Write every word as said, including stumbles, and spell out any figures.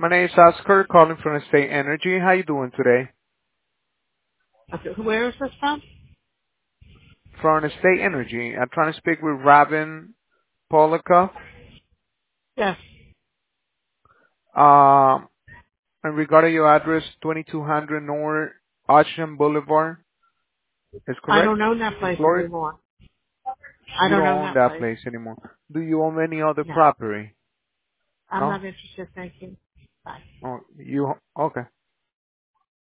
My name is Oscar, calling from State Energy. How you doing today? Okay, where is this from? From State Energy. I'm trying to speak with Robin Polikoff. Yes. Um, and regarding your address, twenty-two hundred North Ocean Boulevard, is I correct? don't own that In place Florida? anymore. I You don't don't own own that that place. place anymore. Do you own any other No. property? I'm No? not interested, thank you. Bye. Oh, you, okay.